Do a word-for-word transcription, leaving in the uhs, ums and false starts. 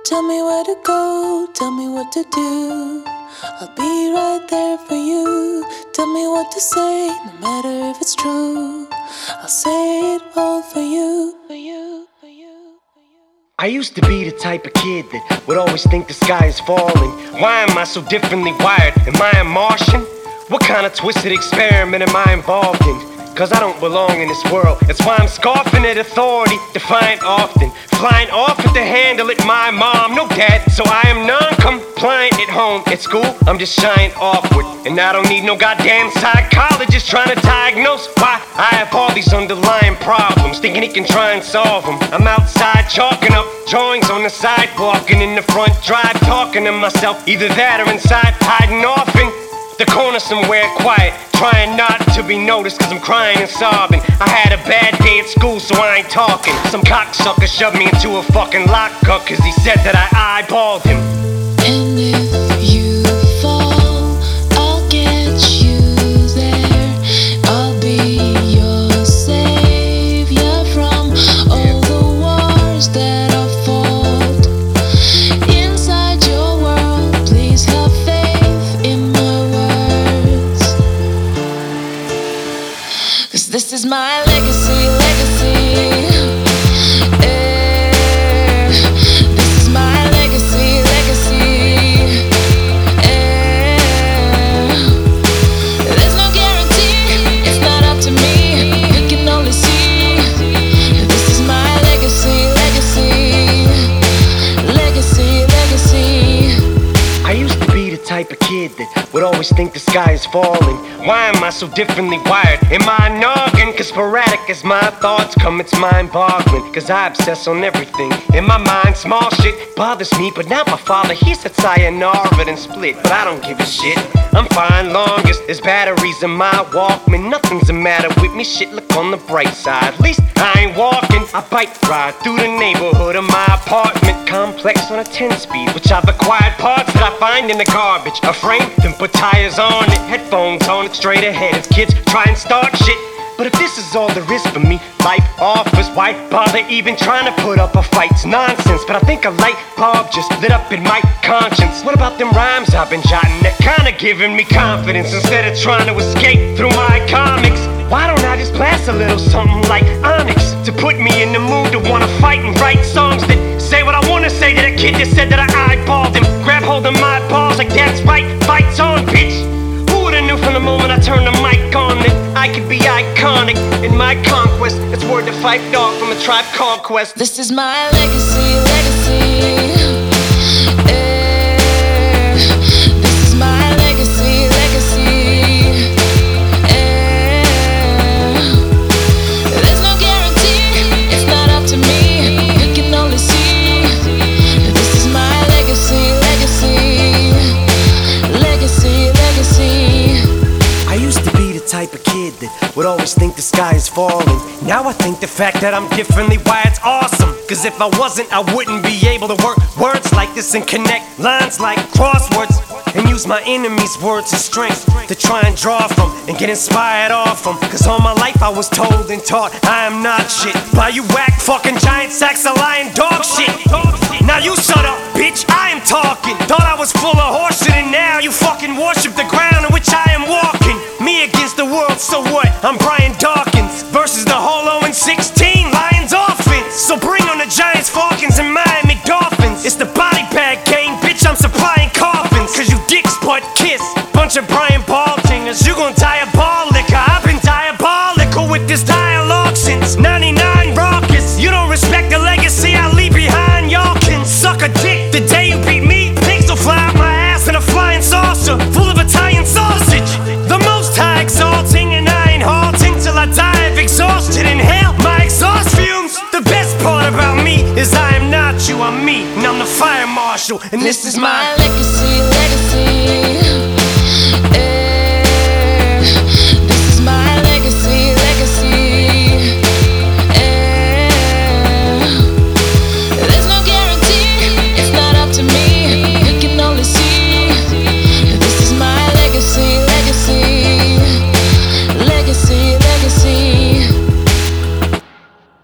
Tell me where to go, tell me what to do. I'll be right there for you. Tell me what to say, no matter if it's true. I'll say it all for you, for you, for you, for you. I used to be the type of kid that would always think the sky is falling. Why am I so differently wired? Am I a Martian? What kind of twisted experiment am I involved in? Cause I don't belong in this world. That's why I'm scoffing at authority, defiant often. Flying off at the handle at my mom, no dad. So I am non-compliant at home. At school, I'm just shying awkward. And I don't need no goddamn psychologist trying to diagnose why I have all these underlying problems, thinking he can try and solve them. I'm outside chalking up drawings on the sidewalk, and in the front drive talking to myself. Either that or inside hiding off in the corner somewhere quiet, trying not to be noticed cause I'm crying and sobbing. I had a bad day at school so I ain't talking. Some cocksucker shoved me into a fucking lockup cause he said that I eyeballed him. And if you fall, I'll get you there. I'll be your savior from all the wars that I've fought. Inside your world, please have faith in my words. Cause this is my legacy, legacy. Eh, this is my legacy, legacy. Eh, there's no guarantee, it's not up to me. You can only see. This is my legacy, legacy. Legacy, legacy. I used to be the type of kid that would always think the sky is falling. Why am I so differently wired? Am I a noggin? Cause sporadic as my thoughts come, it's mind-boggling. Cause I obsess on everything. In my mind, small shit bothers me, but not my father. He said sayonara and split, but I don't give a shit. I'm fine longest, there's batteries in my Walkman. Nothing's the matter with me, shit, look on the bright side. At least I ain't walking, I bike ride through the neighborhood of my apartment complex on a ten-speed, which I've acquired parts that I find in the garbage. A frame, then put tires on it, headphones on it, straight ahead as kids try and start shit. But if this is all there is for me, life offers, why bother even trying to put up a fight? It's nonsense, but I think a light bulb just lit up in my conscience. What about them rhymes I've been jotting that kinda giving me confidence instead of trying to escape through my comics? Why don't I just blast a little something like Onyx to put me in the mood to wanna fight and write songs that say what I wanna say to that kid that said that I eyeballed him? Grab hold of my balls like that's right, fight's on, bitch. Who would've knew from the moment I turned the mic on that I could be iconic in my conquest? It's word to Phife Dawg from a Tribe Called Quest. This is my legacy, legacy. Eh, this is my legacy, legacy. Eh, there's no guarantee, it's not up to me. You can only see. This is my legacy, legacy. Legacy, legacy. I used to be the type of kid that would always think the sky is falling. Now I think the fact that I'm differently wired's awesome. Cause if I wasn't, I wouldn't be able to work words like this and connect lines like crosswords, and use my enemies' words as strength to try and draw from and get inspired off them. Cause all my life I was told and taught I am not shit by you whack fucking giant sacks of lying dog shit. Now you shut up, bitch, I am talking. Thought I was full of horseshit and now you fucking worship the ground on which I am walking. Me against the world, so what? I'm Brian Dawkins versus the Holo and sixteen Lions offense. So bring on the Giants, Falcons, and Miami Dolphins. It's the body bag game, bitch, I'm supplying coffins. Cause you dicks butt kiss, bunch of Brian Baltingers. You gon' diabolical, I've been diabolical with this dialogue since ninety-nine raucous. You don't respect the legacy I leave behind, y'all can suck a dick. The day you beat me, pigs will fly out my ass in a flying saucer full of Italian sausage. The most high exalting, and I ain't halting till I die of exhaustion. Inhale my exhaust fumes. The best part about me is I am not you, I'm me, and I'm the fire marshal, and this, this is my legacy, legacy.